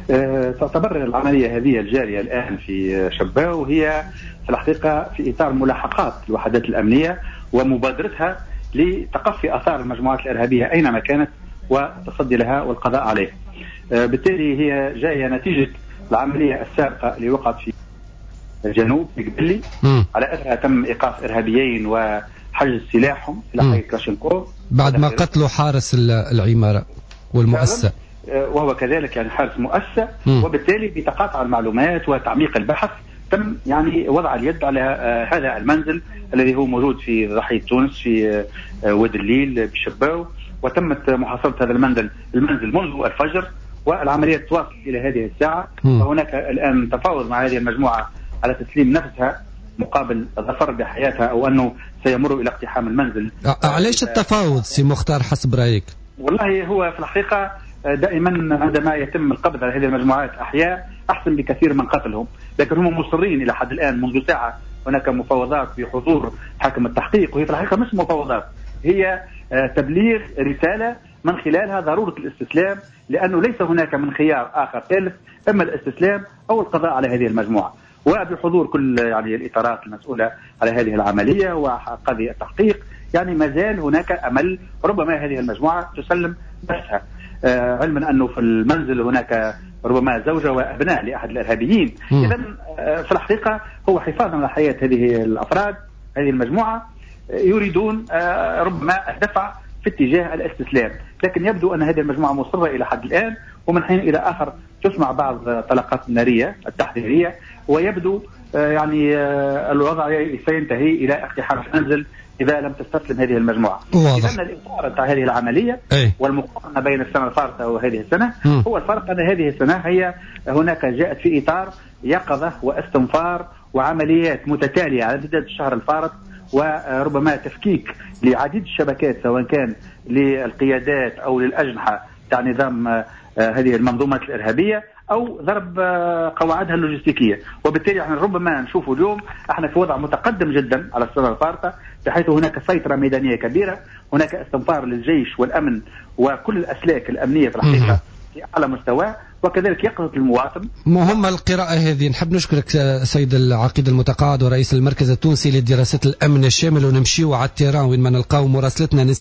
تعتبر العملية هذه الجارية الآن في شباو هي في الحقيقة في إطار ملاحقات الوحدات الأمنية ومبادرتها لتقفي آثار المجموعات الإرهابية أينما كانت والتصدي لها والقضاء عليها. بالتالي هي جاية نتيجة العملية السابقة اللي وقعت في الجنوب في قبلي، على أثرها تم إيقاف إرهابيين وحجز سلاحهم إلى حي كلاشينكوف بعد ما قتلوا حارس العمارة والمؤسسة، وهو كذلك يعني حارس مؤسسة. وبالتالي بتقاطع المعلومات وتعميق البحث تم يعني وضع اليد على هذا المنزل الذي هو موجود في ضاحية تونس في وادي الليل بشباو، وتمت محاصرة هذا المنزل منذ الفجر، والعملية تواصل إلى هذه الساعة. وهناك الآن تفاوض مع هذه المجموعة على تسليم نفسها مقابل الظفر بحياتها أو أنه سيمر إلى اقتحام المنزل. علاش التفاوض سي مختار حسب رأيك؟ والله هو في الحقيقة دائما عندما يتم القبض على هذه المجموعات أحياء أحسن بكثير من قتلهم، لكن هم مصرين إلى حد الآن. منذ ساعة هناك مفاوضات بحضور حاكم التحقيق، وهي في الحقيقة مش مفاوضات، هي تبليغ رسالة من خلالها ضرورة الاستسلام، لأنه ليس هناك من خيار آخر ثالث، إما الاستسلام أو القضاء على هذه المجموعة. وبحضور كل يعني الإطارات المسؤولة على هذه العملية وقضية التحقيق، يعني ما زال هناك أمل ربما هذه المجموعة تسلم نفسها، علما أنه في المنزل هناك ربما زوجة وأبناء لأحد الإرهابيين. إذا في الحقيقة هو حفاظا على حياة هذه الأفراد، هذه المجموعة يريدون ربما الدفع في اتجاه الاستسلام، لكن يبدو أن هذه المجموعة مصرة إلى حد الآن، ومن حين إلى آخر تسمع بعض طلقات النارية التحذيرية، ويبدو يعني الوضع سينتهي إلى اقتحام المنزل إذا لم تستسلم هذه المجموعة. إذن الإطار بتاع هذه العملية والمقارنة بين السنة الفارطة وهذه السنة هو الفرق أن هذه السنة هي هناك جاءت في إطار يقظة واستنفار وعمليات متتالية على امتداد الشهر الفارط، وربما تفكيك لعديد الشبكات سواء كان للقيادات أو للأجنحة تاع نظام هذه المنظومات الإرهابية أو ضرب قواعدها اللوجستيكية. وبالتالي احنا ربما نشوف اليوم احنا في وضع متقدم جدا على السنة الفارطة، بحيث هناك سيطرة ميدانية كبيرة، هناك استنفار للجيش والأمن وكل الأسلاك الأمنية في الحقيقة في أعلى مستوى، وكذلك يقظة المواطن. مهمة القراءة هذه. نحب نشكرك سيد العقيد المتقاعد ورئيس المركز التونسي للدراسات الأمن الشامل، ونمشيو على التيران وين ما نلقاو مراسلتنا